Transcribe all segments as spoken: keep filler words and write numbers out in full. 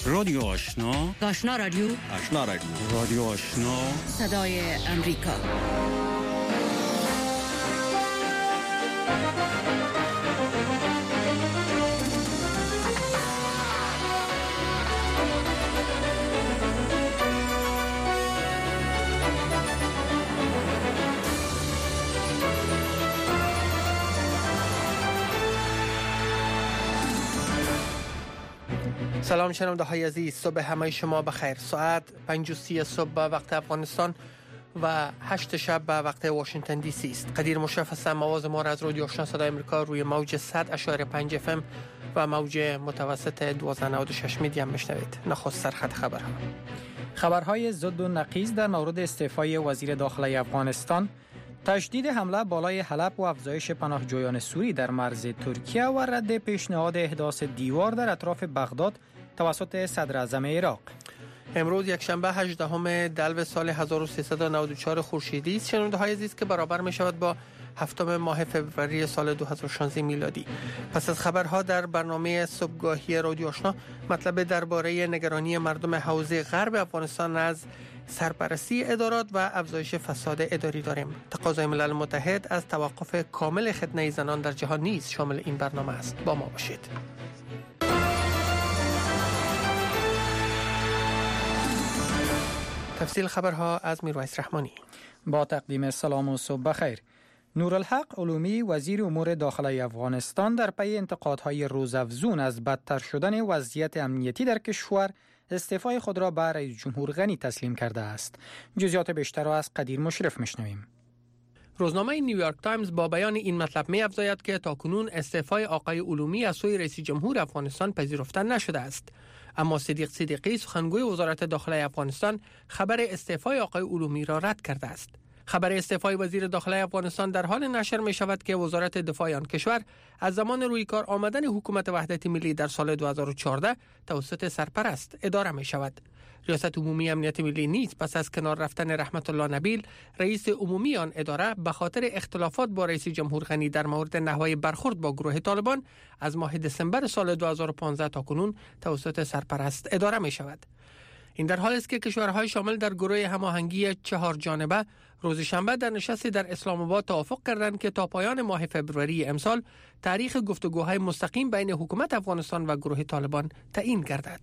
رادیو آشنا، آشنا رادیو، آشنا رادیو، رادیو آشنا، صدای امریکا. سلام شنونده های عزیز، صبح همه شما بخیر. ساعت پنج و سی صبح به وقت افغانستان و هشت شب به وقت واشنگتن دی سی است. قدیر مشرف هستم. آواز ما را از رادیو آشنا صدای امریکا روی موج صد اشاره پنج اف ام و موج متوسط دوازده نود و شش میدیم میشنوید. نخست سرخط خبرها. خبرهای ضد و نقیض در مورد استعفای وزیر داخلی افغانستان، تشدید حمله بالای حلب و افزایش پناهجویان سوری در مرز ترکیه و رد پیشنهاد احداث دیوار در اطراف بغداد توسط صدر اعظم عراق. امروز یک شنبه هجدهم دلو سال هزار و سیصد و نود و چهار خورشیدی است. شنونده های عزیز که برابر می شود با هفتم ماه فوریه سال دو هزار و شانزده میلادی. پس از خبرها در برنامه صبحگاهی رادیو آشنا مطلب درباره نگرانی مردم حوزه غرب افغانستان از سرپرستی ادارات و افزایش فساد اداری داریم. تقاضای ملل متحد از توقف کامل ختنه زنان در جهان نیز شامل این برنامه است. با ما باشید. تفصیل خبرها از میرویس رحمانی. با تقدیم سلام و صبح بخیر. نورالحق علومی وزیر امور داخلی افغانستان در پی انتقادهای روزافزون از بدتر شدن وضعیت امنیتی در کشور استعفای خود را به رئیس جمهور غنی تسلیم کرده است. جزئیات بیشتر را از قدیر مشرف میشنویم. روزنامه نیویورک تایمز با بیان این مطلب می افزاید که تاکنون استعفای آقای علومی از سوی رئیس جمهور افغانستان پذیرفته نشده است. اما صدیق صدیقی سخنگوی وزارت داخلی افغانستان خبر استعفای آقای علومی را رد کرده است. خبر استعفای وزیر داخلی افغانستان در حال نشر می شود که وزارت دفاع آن کشور از زمان روی کار آمدن حکومت وحدت ملی در سال دو هزار و چهارده توسط سرپرست اداره می شود. ریاست عمومی امنیت ملی نیز پس از کنار رفتن رحمت الله نبیل رئیس عمومی آن اداره به خاطر اختلافات با رئیس جمهور غنی در مورد نحوه برخورد با گروه طالبان از ماه دسامبر سال دو هزار و پانزده تا کنون توسط سرپرست اداره می شود. این در حالی است که کشورهای شامل در گروه هماهنگی چهار جانبه روز شنبه در نشستی در اسلام آباد توافق کردند که تا پایان ماه فوریه امسال تاریخ گفتگوهای مستقیم بین حکومت افغانستان و گروه طالبان تعیین گردد.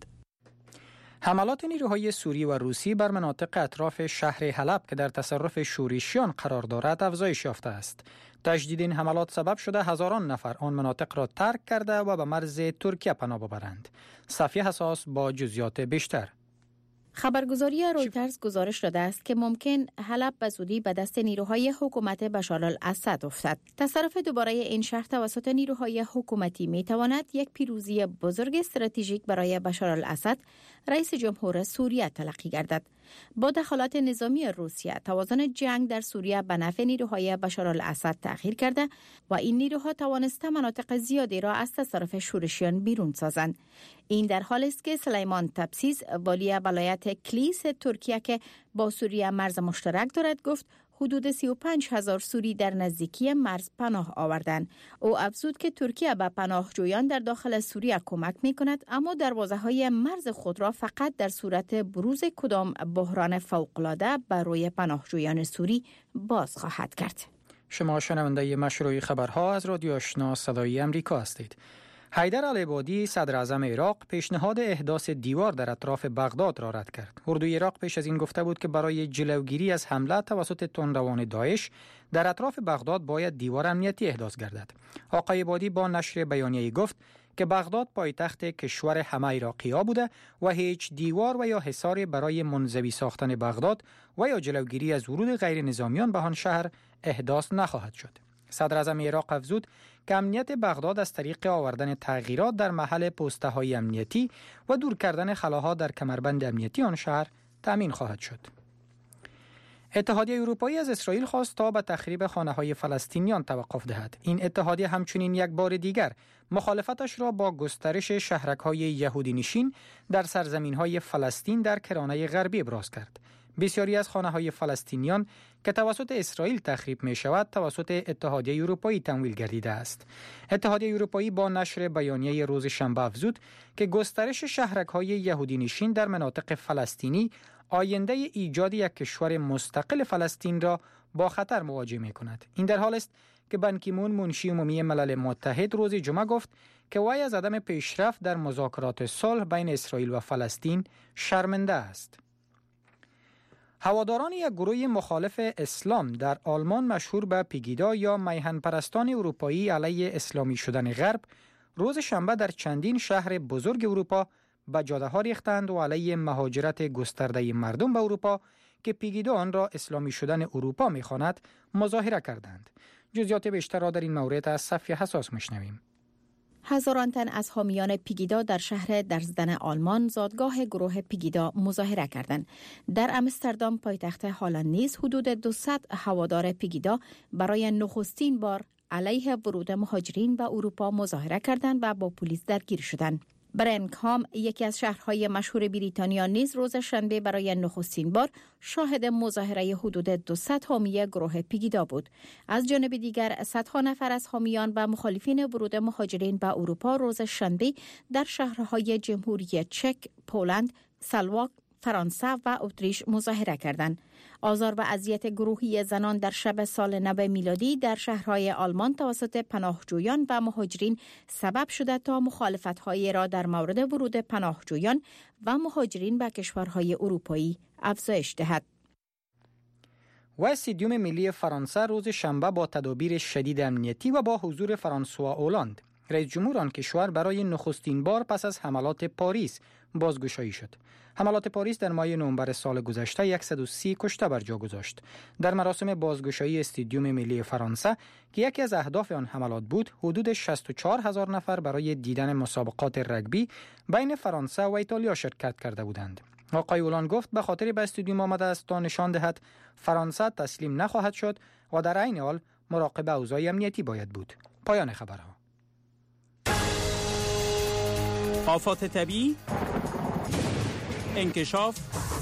حملات نیروهای سوری و روسی بر مناطق اطراف شهر حلب که در تصرف شورشیان قرار دارد افزایش یافته است. تشدید این حملات سبب شده هزاران نفر آن مناطق را ترک کرده و به مرز ترکیه پناه ببرند. صفیه حساس با جزئیات بیشتر. خبرگزاری رویترز گزارش داده است که ممکن حلب به زودی به دست نیروهای حکومت بشار الاسد افتد. تصرف دوباره این شهر توسط نیروهای حکومتی می تواند یک پیروزی بزرگ استراتژیک برای بشار الاسد رئیس جمهور سوریه تلقی گردد. با دخالت نظامی روسیه توازن جنگ در سوریه به نفع نیروهای بشار الاسد تغییر کرده و این نیروها توانسته مناطق زیادی را از تصرف شورشیان بیرون سازند. این در حالی است که سلیمان تبسیز والی ولایت کلیس ترکیه که با سوریه مرز مشترک دارد گفت حدود سی و پنج هزار سوری در نزدیکی مرز پناه آوردند. او افزود که ترکیه به پناهجویان در داخل سوریه کمک می کند، اما دروازه‌های مرز خود را فقط در صورت بروز کدام بحران فوق‌العاده بر روی پناهجویان سوری باز خواهد کرد. شما شنونده مشروع خبرها از رادیو آشنا صدای امریکا هستید. حیدر العبادی صدر اعظم عراق پیشنهاد احداث دیوار در اطراف بغداد را رد کرد. اردوی عراق پیش از این گفته بود که برای جلوگیری از حمله توسط تندروان داعش در اطراف بغداد باید دیوار امنیتی احداث گردد. آقای عبادی با نشر بیانیه‌ای گفت که بغداد پایتخت کشور همه عراقی‌ها بوده و هیچ دیوار و یا حصاری برای منزوی ساختن بغداد و یا جلوگیری از ورود غیر نظامیان به آن شهر احداث نخواهد شد. صدر اعظم عراق افزود که امنیت بغداد از طریق آوردن تغییرات در محل پست‌های امنیتی و دور کردن خلاها در کمربند امنیتی آن شهر تامین خواهد شد. اتحادیه اروپایی از اسرائیل خواست تا به تخریب خانه‌های فلسطینیان توقف دهد. این اتحادیه همچنین یک بار دیگر مخالفتش را با گسترش شهرک‌های یهودی نشین در سرزمین‌های فلسطین در کرانه غربی ابراز کرد. بسیاری از خانه‌های فلسطینیان که توسط اسرائیل تخریب می‌شود توسط اتحادیه اروپایی تمویل گردیده است. اتحادیه اروپایی با نشر بیانیه روز شنبه افزود که گسترش شهرک‌های یهودی نشین در مناطق فلسطینی آینده ایجاد یک کشور مستقل فلسطین را با خطر مواجه می‌کند. این در حال است که بان کی مون منشی عمومی ملل متحد روز جمعه گفت که وی از عدم پیشرفت در مذاکرات صلح بین اسرائیل و فلسطین شرمنده است. هواداران یک گروه مخالف اسلام در آلمان مشهور به پیگیدا یا میهن پرستان اروپایی علیه اسلامی شدن غرب روز شنبه در چندین شهر بزرگ اروپا به جاده ها ریختند و علیه مهاجرت گسترده مردم به اروپا که پیگیدا آن را اسلامی شدن اروپا می‌خواند مظاهره کردند. جزئیات بیشتر را در این مورد از صفحه حساس می‌شنویم. هزاران تن از حامیان پیگیدا در شهر درزدن آلمان زادگاه گروه پیگیدا مظاهره کردند. در آمستردام پایتخت هلند نیز حدود دویست هوادار پیگیدا برای نخستین بار علیه ورود مهاجرین به اروپا مظاهره کردند و با پلیس درگیر شدند. برنکهام یکی از شهرهای مشهور بریتانیا نیز روز شنبه برای نخستین بار شاهد مظاهره حدود دویست حامی گروه پیگیدا بود. از جانب دیگر صدها نفر از حامیان و مخالفین ورود مهاجرین به اروپا روز شنبه در شهرهای جمهوری چک، پولند، سلواک، فرانسه و اتریش مظاهره کردند. آزار و اذیت گروهی زنان در شب سال نو میلادی در شهرهای آلمان توسط پناهجویان و مهاجرین سبب شده تا مخالفت‌های را در مورد ورود پناهجویان و مهاجرین به کشورهای اروپایی افزایش دهد. و استادیوم ملی فرانسه روز شنبه با تدابیر شدید امنیتی و با حضور فرانسوا اولاند رئیس جمهور آن کشور برای نخستین بار پس از حملات پاریس بازگشایی شد. حملات پاریس در ماه نوامبر سال گذشته صد و سی کشته بر جا گذاشت. در مراسم بازگشایی استادیوم ملی فرانسه که یکی از اهداف آن حملات بود، حدود شصت و چهار هزار نفر برای دیدن مسابقات رگبی بین فرانسه و ایتالیا شرکت کرده بودند. آقای اولان گفت به خاطر به استادیوم آمده است تا نشان دهد فرانسه تسلیم نخواهد شد و در عین حال مراقب اوضاع امنیتی باید بود. پایان خبرها. آفات طبیعی، انکشاف،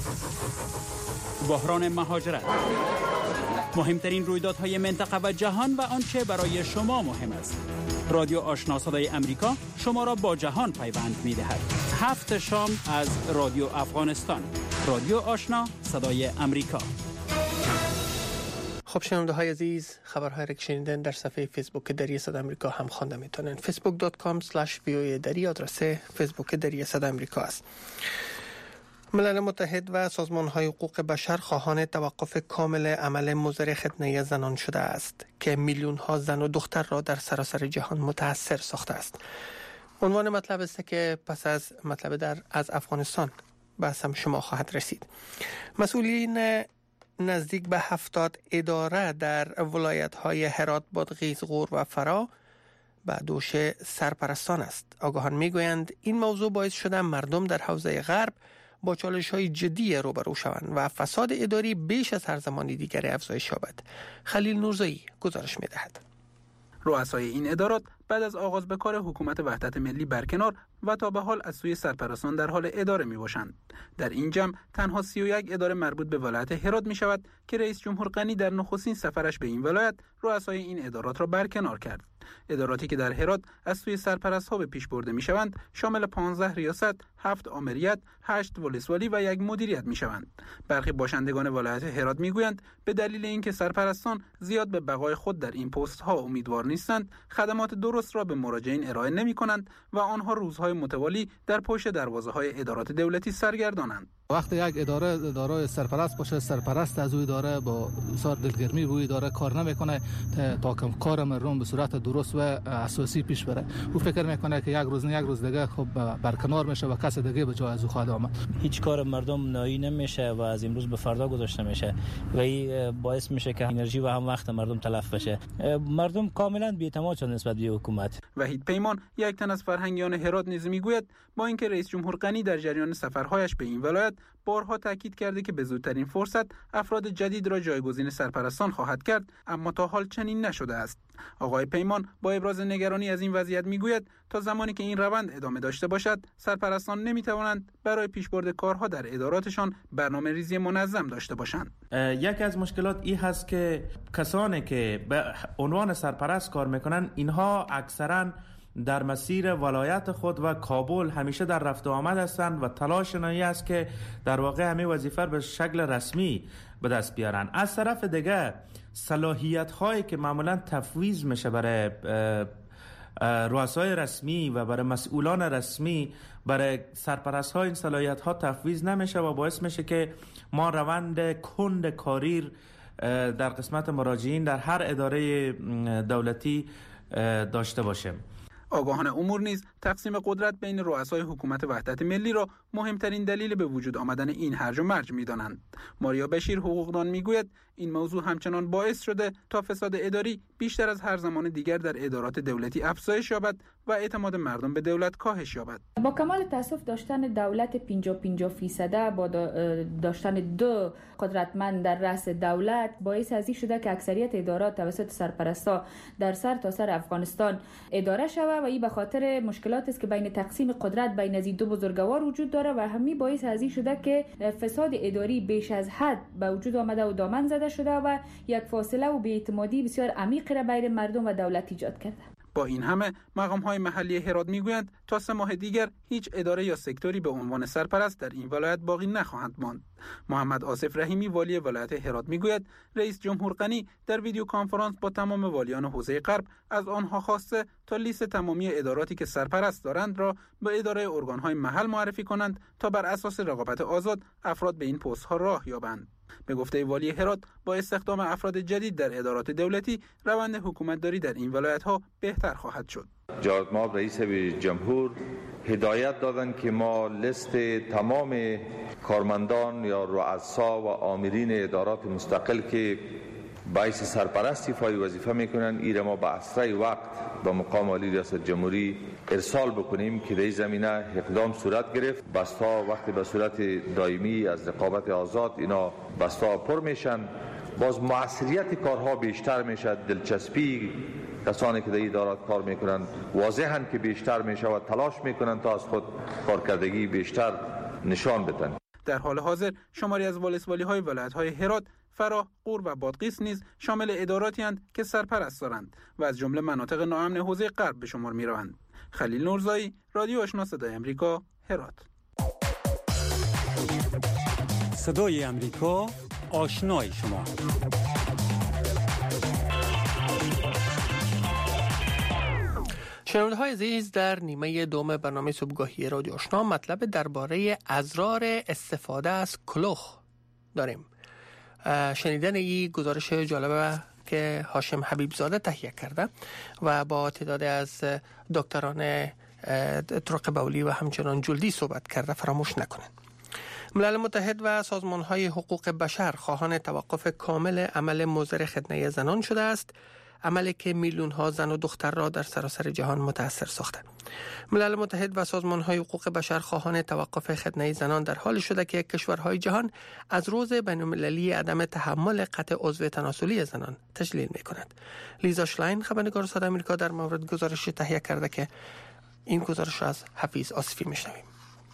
بحران مهاجرت، مهمترین رویدادهای منطقه و جهان و آنچه برای شما مهم است. رادیو آشنا صدای امریکا شما را با جهان پیوند می‌دهد. هفت شام از رادیو افغانستان. رادیو آشنا صدای امریکا. خب شنونده های عزیز، خبرهای را که شنیدن در صفحه فیسبوک دری صدای امریکا هم خوانده میتونن. فیسبوک دات کام اسلش وی او ای دری آدرس فیسبوک دری صدای امریکا است. ملل متحد و سازمان‌های حقوق بشر خواهان توقف کامل عمل مضر ختنه زنان شده است که میلیون‌ها زن و دختر را در سراسر جهان متاثر ساخته است. عنوان مطلب است که پس از مطلب در از افغانستان بحث هم شما خواهد رسید. مسئولین نزدیک به هفتاد اداره در ولایت‌های هرات، بادغیس، غور و فرا به دوش سرپرستان است. آگاهان می‌گویند این موضوع باعث شده مردم در حوزه غرب با چالش‌های جدی روبرو شوند و فساد اداری بیش از هر زمان دیگر افزایش یابد. خلیل نورزایی گزارش می‌دهد. رؤسای این ادارات بعد از آغاز به کار حکومت وحدت ملی برکنار و تا به حال از سوی سرپرستان در حال اداره می باشند. در این جمع تنها سی و یک اداره مربوط به ولایت هرات می شود که رئیس جمهور غنی در نخستین سفرش به این ولایت رؤسای این ادارات را برکنار کرد. اداراتی که در هرات از سوی سرپرست‌ها به پیش برده می شوند شامل پانزده ریاست، هفت آمریت، هشت ولسوالی و یک مدیریت می شوند. برخی باشندگان ولایت هرات می گویند به دلیل اینکه سرپرستان زیاد به بقای خود در این پست ها امیدوار نیستند، خدمات درست را به مراجعین ارائه نمی کنند و آنها روزهای متوالی در پشت دروازه های ادارات دولتی سرگردانند. وقتی یک اداره دارای سرپرست باشه، سرپرست از او اداره با بسیار دلگرمی به اداره کار نمیکنه تا کم کار مردم به صورت درست و اساسی پیش بره. او فکر میکنه که یک روز نه یک روز دیگه خب برکنار میشه و کس دیگه به جای از او خواهد آمد. هیچ کار مردم نایی نمیشه و از امروز به فردا گذاشته میشه و این باعث میشه که انرژی و هم وقت مردم تلف بشه. مردم کاملا بی‌اعتماد شدن نسبت به حکومت. وحید پیمان یک تن از فرهنگیان هرات نیز میگوید با اینکه رئیس جمهور غنی در جریان سفرهایش به این ولایت بارها تاکید کرده که به زودترین فرصت افراد جدید را جایگزین سرپرستان خواهد کرد، اما تا حال چنین نشده است. آقای پیمان با ابراز نگرانی از این وضعیت میگوید تا زمانی که این روند ادامه داشته باشد سرپرستان نمیتوانند برای پیشبرد کارها در اداراتشان برنامه ریزی منظم داشته باشند. یکی از مشکلات این هست که کسانی که به عنوان سرپرست کار میکنن اینها اکثرا در مسیر ولایت خود و کابل همیشه در رفت و آمد هستند و تلاش نایی است که در واقع همه وظیفه به شکل رسمی به دست بیارن. از طرف دیگه صلاحیت هایی که معمولا تفویض میشه برای رؤسای رسمی و برای مسئولان رسمی، برای سرپرست ها این صلاحیت ها تفویض نمیشه و باعث میشه که ما روند کند کاریر در قسمت مراجعین در هر اداره دولتی داشته باشیم. آگاهان امور نیز تقسیم قدرت بین رؤسای حکومت وحدت ملی را مهمترین دلیل به وجود آمدن این هرج و مرج می‌دانند. ماریا بشیر حقوقدان میگوید این موضوع همچنان باعث شده تا فساد اداری بیشتر از هر زمان دیگر در ادارات دولتی افزایش یابد و اعتماد مردم به دولت کاهش یابد. با کمال تاسف داشتن دولت پنجاه پنجاه فیصده با داشتن دو قدرتمند در رأس دولت باعث ازی شده که اکثریت ادارات توسط سرپرستا در سر تا سر افغانستان اداره شود و این به خاطر مشکلات است که بین تقسیم قدرت بین از دو بزرگوار وجود داره و همین باعث ازی شده که فساد اداری بیش از حد به وجود آمده و دامن زده شده و یک فاصله و بی‌اعتمادی بسیار عمیق را بین مردم و دولت ایجاد کرده. با این همه مقام‌های محلی هرات میگویند تا سه ماه دیگر هیچ اداره یا سکتوری به عنوان سرپرست در این ولایت باقی نخواهند ماند. محمد آصف رحیمی والی ولایت هرات میگوید رئیس جمهور غنی در ویدیو کانفرانس با تمام والیان حوزه غرب از آنها خواسته تا لیست تمامی اداراتی که سرپرست دارند را به اداره ارگان‌های محل معرفی کنند تا بر اساس رقابت آزاد افراد به این پست‌ها راه یابند. به گفته والی هرات با استخدام افراد جدید در ادارات دولتی روند حکومتداری در این ولایت‌ها بهتر خواهد شد. جناب ما رئیس جمهور هدایت دادند که ما لیست تمام کارمندان یا رؤسا و آمرین ادارات مستقل که باعث سرپرستی فای وظیفه میکنن ایره ما به اسرع وقت به مقام عالی ریاست جمهوری ارسال بکنیم که در این زمینه اقدام صورت گرفت. بستا وقتی به صورت دائمی از رقابت آزاد اینا بستا پر میشن، باز موثریت کارها بیشتر میشه، دلچسپی کسانی که در ادارات کار میکنن واضحن که بیشتر میشه و تلاش میکنن تا از خود کارکردگی بیشتر نشان بدن. در حال حاضر شماری از والسوالی های ولایت های هرات، فراه، غور و بادغیس نیز شامل اداراتی اند که سرپرست دارند و از جمله مناطق ناامن حوزه غرب به شمار می روند. خلیل نورزایی، رادیو آشنا صدای امریکا، هرات. صدای امریکا، آشنای شما. شنونده های عزیز، در نیمه دوم برنامه صبحگاهی رادیو آشنا مطلب درباره ازرار استفاده از کلوخ داریم. شنیدن این گزارش جالبه که هاشم حبیب زاده تهیه کرده و با تعداد از دکتران طرق بولی و همچنان جلدی صحبت کرده فراموش نکنند. ملل متحد و سازمان‌های حقوق بشر خواهان توقف کامل عمل مضر ختنه زنان شده است، عملی که میلیون‌ها زن و دختر را در سراسر جهان متاثر ساخته. ملل متحد و سازمان‌های حقوق بشر خواهان توقف ختنه زنان در حالی شده که کشورهای جهان از روز بین‌المللی عدم تحمل قطع عضو تناسلی زنان تجلیل می‌کند. لیزا شلاین خبرنگار صدای آمریکا در مورد گزارش تهیه کرده که این گزارش را از حفیظ آصفی می‌شنویم.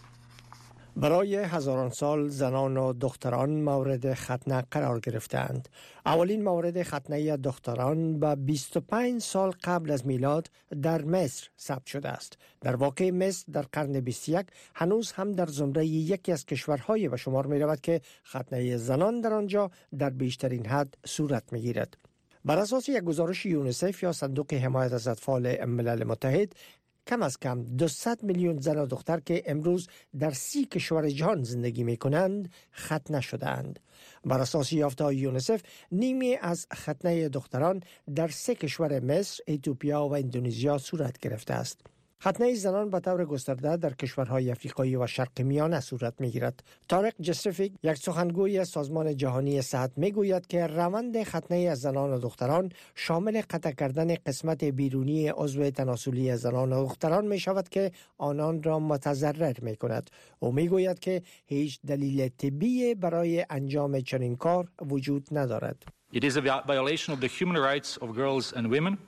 برای هزاران سال زنان و دختران مورد ختنه قرار گرفتند. اولین مورد ختنه دختران به بیست و پنج سال قبل از میلاد در مصر ثبت شده است. در واقع مصر در قرن بیست و یک هنوز هم در زمره یکی از کشورهای به شمار می رود که ختنه زنان در آنجا در بیشترین حد صورت می گیرد. بر اساس یک گزارش یونیسف یا صندوق حمایت از اطفال ملل متحد، کم از کم دویست میلیون زن و دختر که امروز در سی کشور جهان زندگی می کنند ختنه شدند. بر اساس یافته‌های یونیسف، نیمی از ختنه دختران در سه کشور مصر، اتیوپیا و اندونزیا صورت گرفته است. ختنه زنان به طور گسترده در کشورهای افریقایی و شرق میانه صورت می‌گیرد. طارق جسرفیک، یک سخنگوی سازمان جهانی صحت، می‌گوید که روند ختنه از زنان و دختران شامل قطع کردن قسمت بیرونی عضو تناسلی زنان و دختران می‌شود که آنان را متضرر می‌کند. او می‌گوید که هیچ دلیل طبی برای انجام چنین کار وجود ندارد. It is a violation of the human rights of girls and women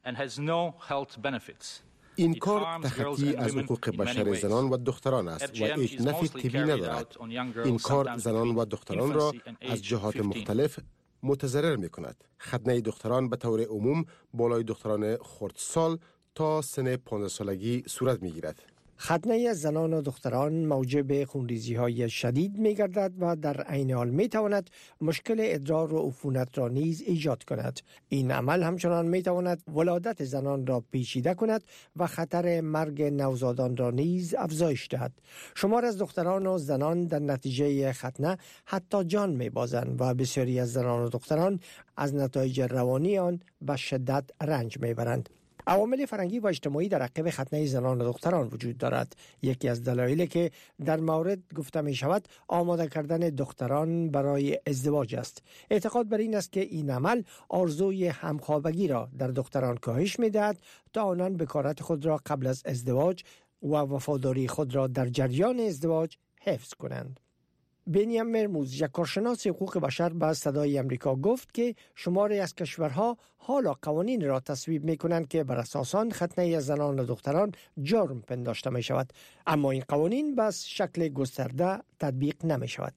این کار تخطی از حقوق بشر زنان و دختران است و هیچ نفی طبی ندارد. این کار زنان و دختران را از جهات مختلف متضرر می کند. ختنه دختران به طور عموم بالای دختران خردسال تا سن پانزده سالگی صورت می گیرد. ختنه زنان و دختران موجب خونریزی های شدید می گردد و در عین حال می تواند مشکل ادرار و عفونت را نیز ایجاد کند. این عمل همچنان می تواند ولادت زنان را پیچیده کند و خطر مرگ نوزادان را نیز افزایش دهد. شمار از دختران و زنان در نتیجه ختنه حتی جان می بازند و بسیاری از زنان و دختران از نتایج روانی آن به شدت رنج می برند. عوامل فرهنگی و اجتماعی در عقب ختنه زنان و دختران وجود دارد. یکی از دلایلی که در مورد گفته می شود آماده کردن دختران برای ازدواج است. اعتقاد بر این است که این عمل آرزوی همخوابگی را در دختران کاهش می دهد تا آنان بکارت خود را قبل از ازدواج و وفاداری خود را در جریان ازدواج حفظ کنند. بنیام مرموز، یک کارشناس حقوق بشر به صدای امریکا گفت که شماری از کشورها حالا قوانین را تصویب می کنند که بر اساس آن ختنه زنان و دختران جرم پنداشته می شود، اما این قوانین به شکل گسترده تطبیق نمی شود.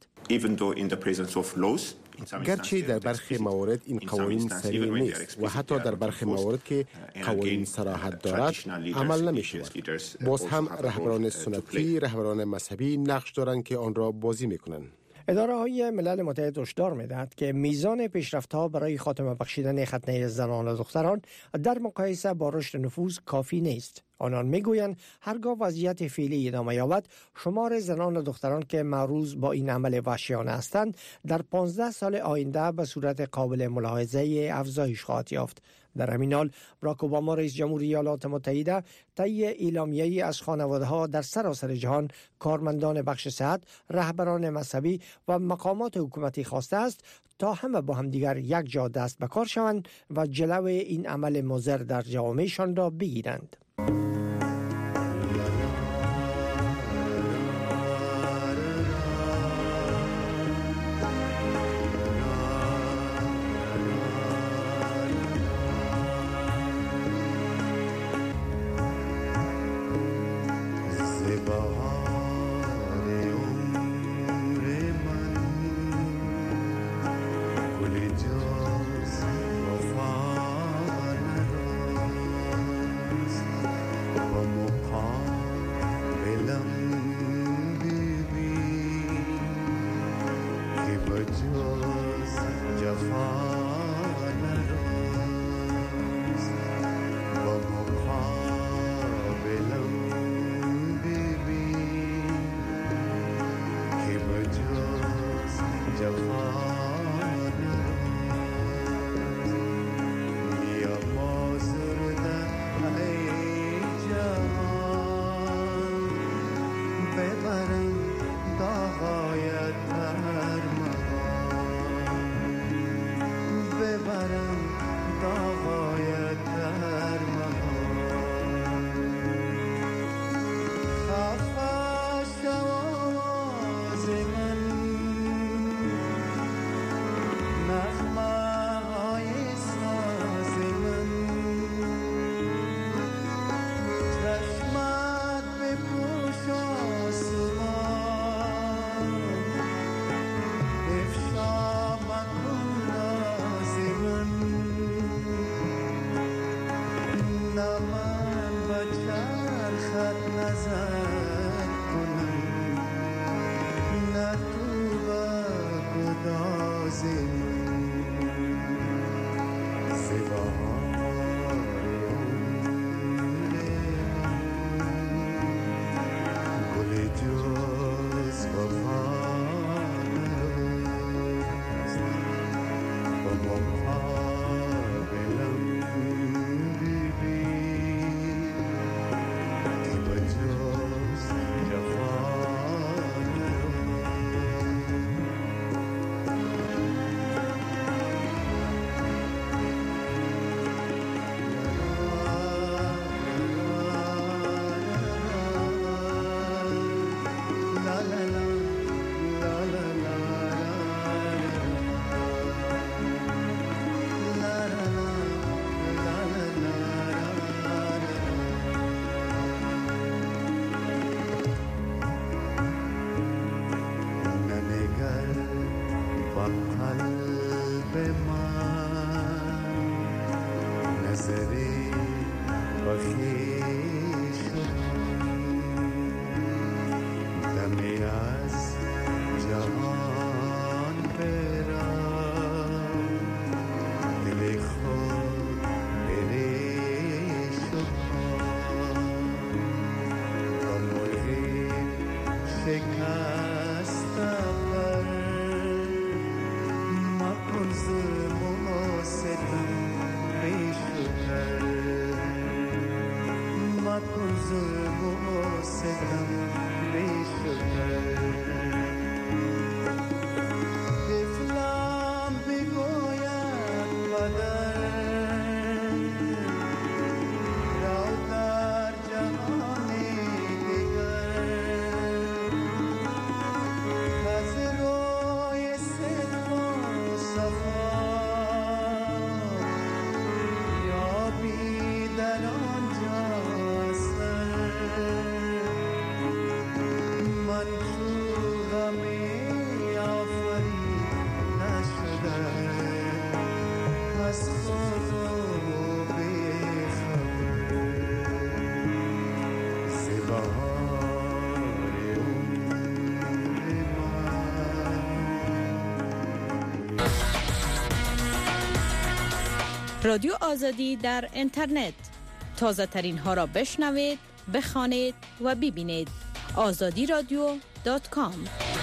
گرچه در برخی موارد این قوانین صریح نیست و حتی در برخی موارد که قوانین صراحت دارد عمل نمی شود، باز هم رهبران سنتی، رهبران مذهبی نقش دارند که آن را بازی می کنند. اداره های ملل متحد هشدار می‌دهد که میزان پیشرفت‌ها برای خاتمه بخشیدن ختنه زنان و دختران در مقایسه با رشد نفوذ کافی نیست. آنان میگویند هرگاه وضعیت فعلی ادامه یابد، شمار زنان و دختران که معروض با این عمل وحشیانه هستند در پانزده سال آینده به صورت قابل ملاحظه افزایش خواهد یافت. در همین حال باراک اوباما رئیس جمهوری ایالات متحده طی اعلامیه‌ای از خانواده‌ها در سراسر جهان، کارمندان بخش صحت، رهبران مذهبی و مقامات حکومتی خواسته است تا همه با همدیگر یک جا دست به کار شوند و جلوی این عمل مضر در جوامعشان را بگیرند. به من نظری با خویش دمی از جهان برم دل خود بریش تا مرغی شکست بر مکن ظلم و ستم ریشتر مکن ظلم و ستم ریشتر طفلم بگوید بدن رو در جهانی دیگر از روی صدق و صفا یابی در آنجا من تو غمی آفرید نشده از خود و بیخبر ز بهار عمر من. رادیو آزادی در اینترنت، تازه ترین ها را بشنوید، بخوانید و ببینید. آزادی رادیو دات کام.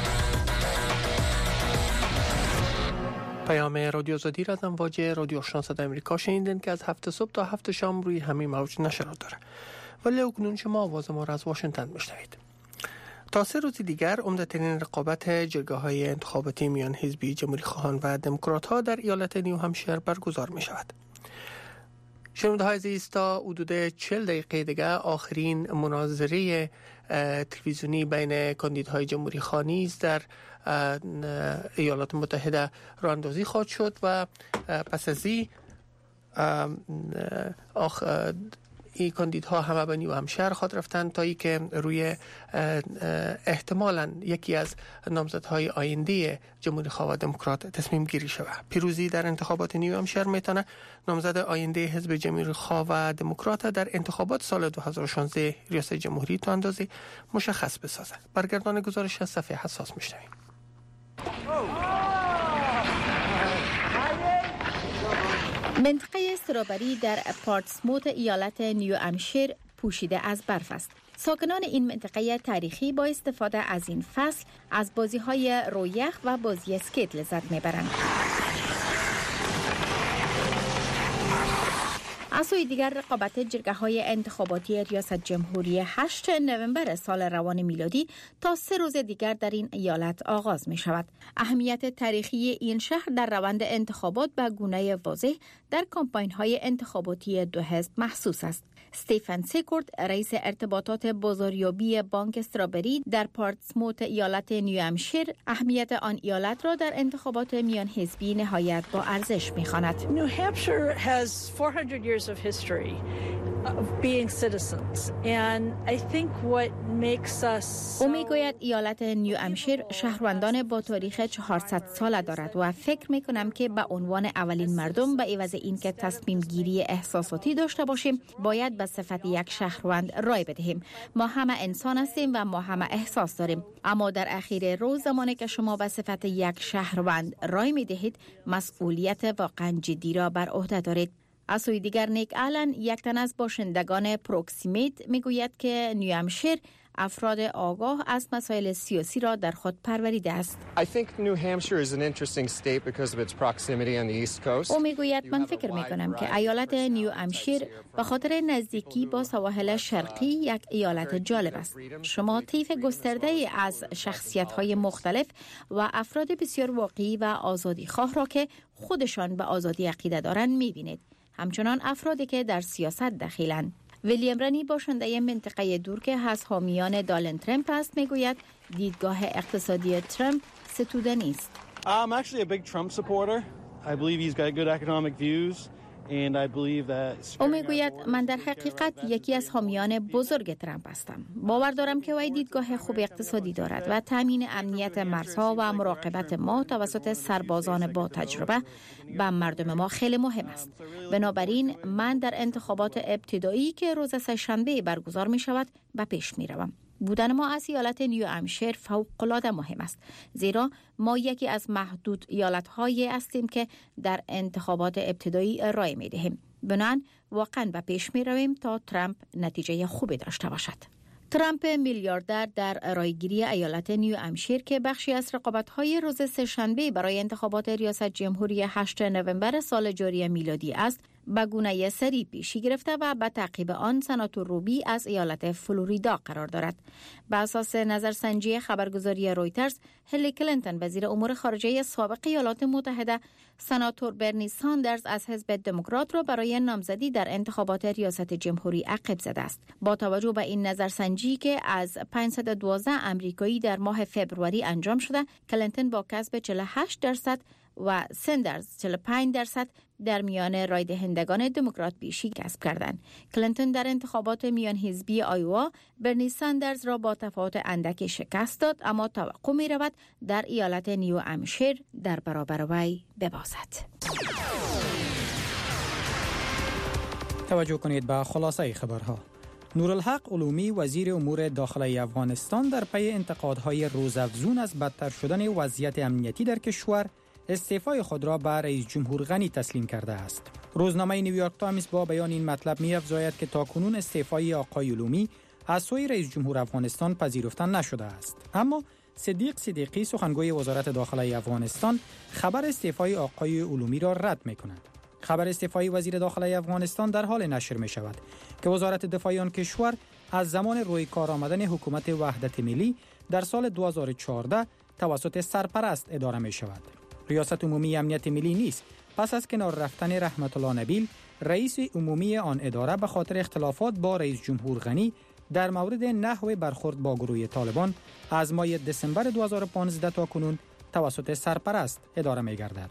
پیام رادیو آزادی را از امواج رادیو آشنا صدای امریکا شنیدین که از هفت صبح تا هفت شام روی همین موج نشرات داره. ولی اکنون شما آواز ما را از واشنگتن میشنوید. تا سه روز دیگر عمده‌ترین رقابت جرگه‌های انتخاباتی میان حزبی جمهوری خواهان و دموکرات‌ها در ایالت نیو همشایر برگزار می شود. شنونده های عزیز، تا حدود چهل دقیقه دیگر آخرین مناظره تلویزیونی بین کاندیداهای جمهوری خواهان نیز در ایالات متحده راه اندازی خواهد شد و پس از این آخ این کاندیدها همه به نیو همشایر خواهد رفتند تا ای که روی احتمالاً یکی از نامزدهای آینده جمهوری خواه و دموکرات تصمیم گیری شود. پیروزی در انتخابات نیو همشایر میتونه نامزد آینده حزب جمهوری خواه و دموکرات در انتخابات سال دو هزار و شانزده ریاست جمهوری تا اندازه مشخص بسازد. برگردان گزارش از صفحه حساس میشنویم. منطقه استرابری در پارتسموت ایالت نیو همشایر پوشیده از برف است. ساکنان این منطقه تاریخی با استفاده از این فصل از بازی‌های رویخ و بازی اسکیت لذت می‌برند. از سوی دیگر رقابت جرگه‌های انتخاباتی ریاست جمهوری هشتم نوامبر سال روان میلادی تا سه روز دیگر در این ایالت آغاز می شود. اهمیت تاریخی این شهر در روند انتخابات به گونه واضح در کمپاین‌های انتخاباتی دو حزب محسوس است. استیفن سیکورد، رئیس ارتباطات بازاریابی بانک استرابری در پارتسموت ایالت نیو همشایر، اهمیت آن ایالت را در انتخابات میان حزبی نهایت با ارزش می‌خواند. New Hampshire has four hundred years of history of being citizens and I think what makes us او میگوید ایالت نیو همشایر شهروندان با تاریخ چهارصد ساله دارد و فکر میکنم که به عنوان اولین مردم به عوض اینکه تصمیم گیری احساساتی داشته باشیم باید به صفت یک شهروند رای بدهیم. ما همه انسان هستیم و ما همه احساس داریم، اما در اخیر روز زمانی که شما به صفت یک شهروند رای میدهید مسئولیت واقعا جدی را بر عهده دارید. از سوی دیگر نیک آلن، یک تن از باشندگان پروکسیمیت، میگوید که نیو همشایر افراد آگاه از مسائل سیاسی را در خود پروریده است. او میگوید من فکر میکنم که ایالت نیو همشایر به خاطر نزدیکی با سواحل شرقی یک ایالت جالب است. شما طیف گسترده از شخصیت‌های مختلف و افراد بسیار واقعی و آزادی خواه را که خودشان به آزادی عقیده دارند میبینید. همچنان افرادی که در سیاست دخیلند. ویلیام رنی، باشنده منطقه دور که از حامیان دونالد ترامپ است، میگوید دیدگاه اقتصادی ترامپ ستوده نیست. I'm actually a big Trump supporter. I believe he's got good economic views او میگوید من در حقیقت یکی از حامیان بزرگ ترامپ هستم. باور دارم که وی دیدگاه خوب اقتصادی دارد و تامین امنیت مرزها و مراقبت ما توسط سربازان با تجربه به مردم ما خیلی مهم است. بنابراین من در انتخابات ابتدایی که روز سه‌شنبه برگزار می شود به پیش می روم. بودن ما از ایالت نیو همشیر فوق‌العاده مهم است، زیرا ما یکی از محدود ایالت‌هایی هستیم که در انتخابات ابتدایی رای می‌دهیم. بنابراین واقعاً به پیش می‌رویم تا ترامپ نتیجه خوبی داشته باشد. ترامپ میلیاردر در رایگیری ایالت نیو همشیر که بخشی از رقابت‌های روز سه‌شنبه برای انتخابات ریاست جمهوری هشتم نوامبر سال جاری میلادی است، به گونه سری پیشی گرفته و به تعقیب آن سناتور روبی از ایالت فلوریدا قرار دارد. بر اساس نظرسنجی خبرگزاری رویترز، هیلاری کلینتون وزیر امور خارجه سابق ایالات متحده سناتور برنی ساندرز از حزب دموکرات را برای نامزدی در انتخابات ریاست جمهوری عقب زده است. با توجه به این نظرسنجی که از پانصد و دوازده امریکایی در ماه فوریه انجام شده، کلینتون با کسب چهل و هشت درصد و ساندرز چهل و پنج درصد در میان رای دهندگان دموکرات بیشی کسب کردند. کلینتون در انتخابات میان حزبی آیوا برنی ساندرز را با تفاوت اندکی شکست داد، اما توقع می رود در ایالت نیو همشیر در برابر وی ببازد. توجه کنید به خلاصه خبرها. نورالحق علومی وزیر امور داخلی افغانستان در پی انتقادهای روزافزون از بدتر شدن وضعیت امنیتی در کشور استعفای خود را به رئیس جمهور غنی تسلیم کرده است. روزنامه نیویورک تایمز با بیان این مطلب می‌افزاید که تاکنون استعفای آقای علومی از سوی رئیس جمهور افغانستان پذیرفته نشده است. اما صدیق صدیقی سخنگوی وزارت داخلی افغانستان خبر استعفای آقای علومی را رد می‌کند. خبر استعفای وزیر داخلی افغانستان در حال نشر می‌شود که وزارت دفاع آن کشور از زمان روی کار آمدن حکومت وحدت ملی در سال دو هزار و چهارده توسط سرپرست اداره می‌شود. ریاست عمومی امنیت ملی نیست پس از کنار رفتن رحمت الله نبیل رئیس عمومی آن اداره به خاطر اختلافات با رئیس جمهور غنی در مورد نحو برخورد با گروه طالبان از ماه دسامبر دو هزار و پانزده تا کنون توسط سرپرست اداره می‌گردد.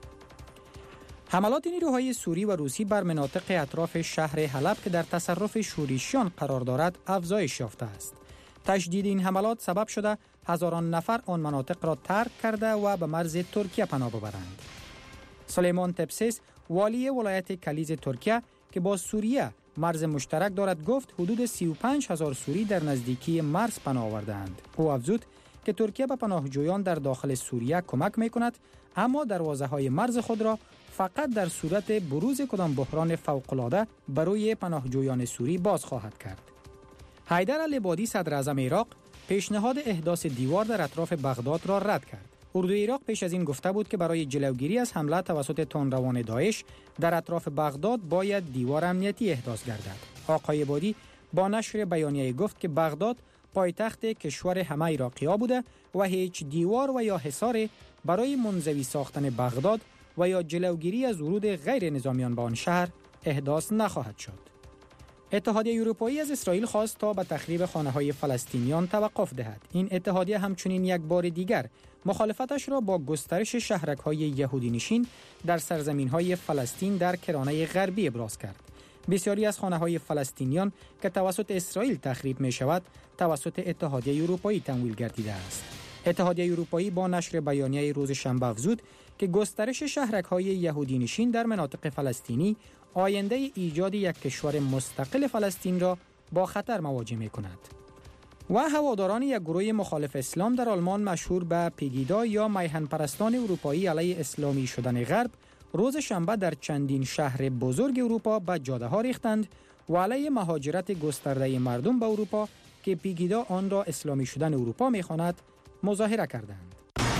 حملات نیروهای سوری و روسی بر مناطق اطراف شهر حلب که در تصرف شورشیان قرار دارد افزایش یافته است. تشدید این حملات سبب شده هزاران نفر آن مناطق را ترک کرده و به مرز ترکیه پناه ببرند. سلیمان تپسیس والی ولایت کلیز ترکیه که با سوریه مرز مشترک دارد گفت حدود سی و پنج هزار سوری در نزدیکی مرز پناه آوردند. او افزود که ترکیه به پناهجویان در داخل سوریه کمک می‌کند، اما دروازه‌های مرز خود را فقط در صورت بروز کدام بحران فوق‌العاده برای پناهجویان سوری باز خواهد کرد. حیدر العبادی صدر اعظم عراق پیشنهاد احداث دیوار در اطراف بغداد را رد کرد. اردوی عراق پیش از این گفته بود که برای جلوگیری از حمله توسط تندروان داعش در اطراف بغداد باید دیوار امنیتی احداث گردد. آقای عبادی با نشر بیانیه گفت که بغداد پایتخت کشور همه عراقی‌ها بوده و هیچ دیوار و یا حصار برای منزوی ساختن بغداد و یا جلوگیری از ورود غیر نظامیان به آن شهر احداث نخواهد شد. اتحادیه اروپایی از اسرائیل خواست تا به تخریب خانه‌های فلسطینیان توقف دهد. این اتحادیه همچنین یک بار دیگر مخالفتش را با گسترش شهرک‌های یهودی نشین در سرزمین‌های فلسطین در کرانه غربی ابراز کرد. بسیاری از خانه‌های فلسطینیان که توسط اسرائیل تخریب می‌شود، توسط اتحادیه اروپایی تمویل گردیده است. اتحادیه اروپایی با نشر بیانیه روز شنبه افزود که گسترش شهرک‌های یهودی نشین در مناطق فلسطینی آینده ایجاد یک کشور مستقل فلسطین را با خطر مواجه می‌کند. و هواداران یک گروه مخالف اسلام در آلمان مشهور به پیگیدا یا میهن پرستان اروپایی علیه اسلامی شدن غرب روز شنبه در چندین شهر بزرگ اروپا به جاده‌ها ریختند و علیه مهاجرت گسترده مردم به اروپا که پیگیدا آن را اسلامی شدن اروپا می‌خواند مظاهره کردند.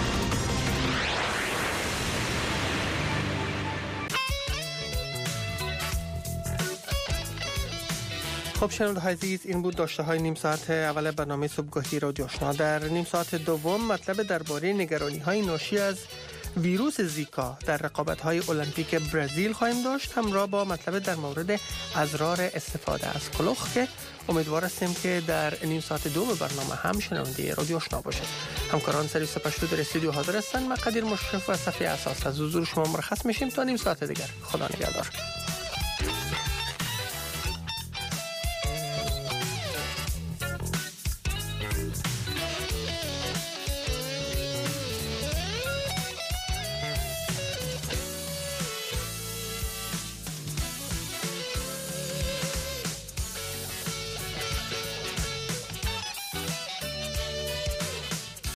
خب شنونده‌های عزیز، این بود داشته های نیم ساعت اول برنامه صبحگاهی رادیو آشنا. در نیم ساعت دوم مطلب درباره نگرانی های ناشی از ویروس زیکا در رقابت های المپیک برزیل خواهیم داشت، همراه با مطلب در مورد اضرار استفاده از کلوخ که امیدوار هستیم که در نیم ساعت دوم برنامه هم شنونده رادیو آشنا باشید. همکاران سرویس پشتو در استودیو حاضر هستند. من قدیر مشرف و صفحه اساس از حضور شما مرخص میشیم تا نیم ساعت دیگر. خدا نگهدار.